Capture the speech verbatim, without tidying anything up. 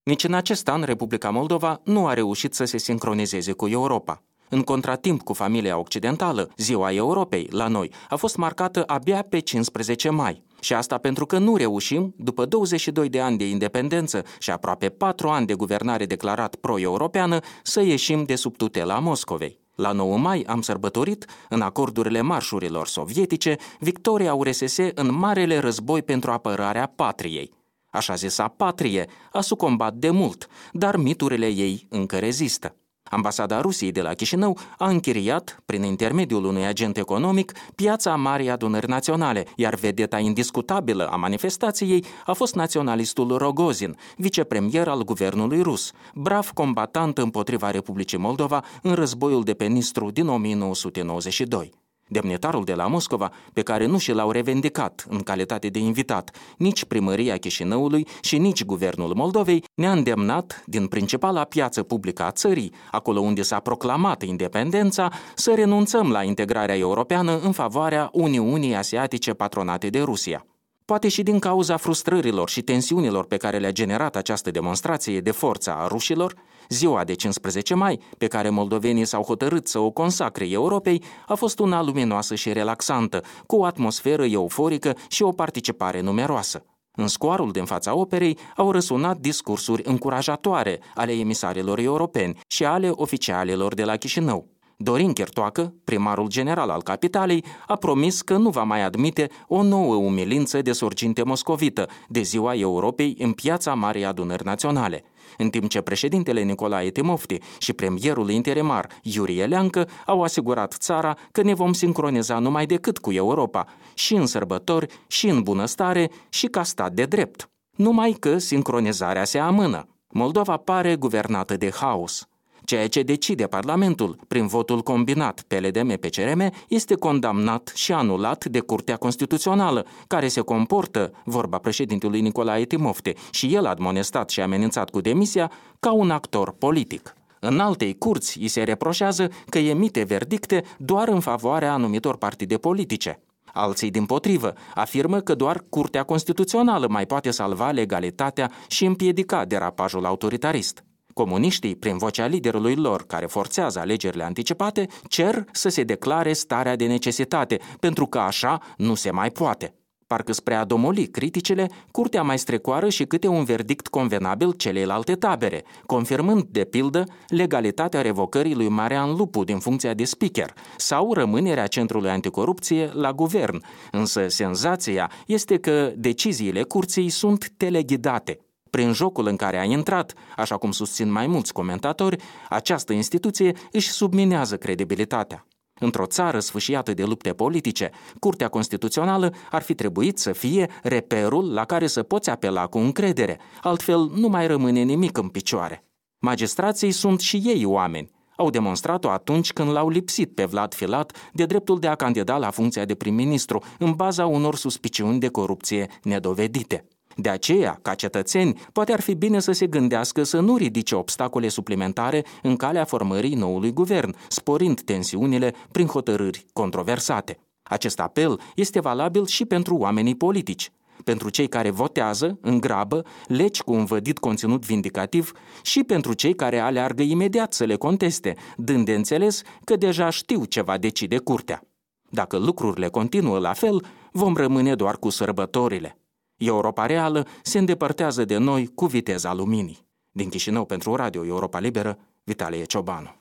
Nici în acest an, Republica Moldova nu a reușit să se sincronizeze cu Europa. În contratimp cu familia occidentală, Ziua Europei, la noi, a fost marcată abia pe cincisprezece mai. Și asta pentru că nu reușim, după douăzeci și doi de ani de independență și aproape patru ani de guvernare declarat pro-europeană, să ieșim de sub tutela Moscovei. La nouă mai am sărbătorit, în acordurile marșurilor sovietice, victoria U R S S în marele război pentru apărarea patriei. Așa zisa patrie a sucombat de mult, dar miturile ei încă rezistă. Ambasada Rusiei de la Chișinău a închiriat, prin intermediul unui agent economic, piața Marii Adunări Naționale, iar vedeta indiscutabilă a manifestației a fost naționalistul Rogozin, vicepremier al guvernului rus, brav combatant împotriva Republicii Moldova în războiul de pe Nistru din o mie nouă sute nouăzeci și doi. Demnitarul de la Moscova, pe care nu și l-au revendicat în calitate de invitat nici primăria Chișinăului și nici guvernul Moldovei, ne-a îndemnat, din principala piață publică a țării, acolo unde s-a proclamat independența, să renunțăm la integrarea europeană în favoarea Uniunii Asiatice patronate de Rusia. Poate și din cauza frustrărilor și tensiunilor pe care le-a generat această demonstrație de forță a rușilor, ziua de cincisprezece mai, pe care moldovenii s-au hotărât să o consacre Europei, a fost una luminoasă și relaxantă, cu o atmosferă euforică și o participare numeroasă. În scoarul din fața operei au răsunat discursuri încurajatoare ale emisarilor europeni și ale oficialilor de la Chișinău. Dorin Chertoacă, primarul general al capitalei, a promis că nu va mai admite o nouă umilință de sorginte moscovită de Ziua Europei în piața Marii Adunări Naționale, în timp ce președintele Nicolae Timofti și premierul interimar Iurie Leancă au asigurat țara că ne vom sincroniza numai decât cu Europa, și în sărbători, și în bunăstare, și ca stat de drept. Numai că sincronizarea se amână. Moldova pare guvernată de haos. Ceea ce decide Parlamentul prin votul combinat P L D M P C R M este condamnat și anulat de Curtea Constituțională, care se comportă, vorba președintelui Nicolae Timofte, și el admonestat și amenințat cu demisia, ca un actor politic. În altei curți îi se reproșează că emite verdicte doar în favoarea anumitor partide politice. Alții, dimpotrivă, afirmă că doar Curtea Constituțională mai poate salva legalitatea și împiedica derapajul autoritarist. Comuniștii, prin vocea liderului lor, care forțează alegerile anticipate, cer să se declare starea de necesitate, pentru că așa nu se mai poate. Parcă spre a domoli criticile, curtea mai strecoară și câte un verdict convenabil celelalte tabere, confirmând, de pildă, legalitatea revocării lui Marian Lupu din funcția de speaker sau rămânerea Centrului Anticorupție la guvern, însă senzația este că deciziile curții sunt teleghidate. Prin jocul în care a intrat, așa cum susțin mai mulți comentatori, această instituție își subminează credibilitatea. Într-o țară sfâșiată de lupte politice, Curtea Constituțională ar fi trebuit să fie reperul la care să poți apela cu încredere, altfel nu mai rămâne nimic în picioare. Magistrații sunt și ei oameni. Au demonstrat-o atunci când l-au lipsit pe Vlad Filat de dreptul de a candida la funcția de prim-ministru în baza unor suspiciuni de corupție nedovedite. De aceea, ca cetățeni, poate ar fi bine să se gândească să nu ridice obstacole suplimentare în calea formării noului guvern, sporind tensiunile prin hotărâri controversate. Acest apel este valabil și pentru oamenii politici, pentru cei care votează, în grabă, legi cu un vădit conținut vindicativ și pentru cei care aleargă imediat să le conteste, dând de înțeles că deja știu ce va decide curtea. Dacă lucrurile continuă la fel, vom rămâne doar cu sărbătorile. Europa reală se îndepărtează de noi cu viteza luminii. Din Chișinău pentru Radio Europa Liberă, Vitalie Ciobanu.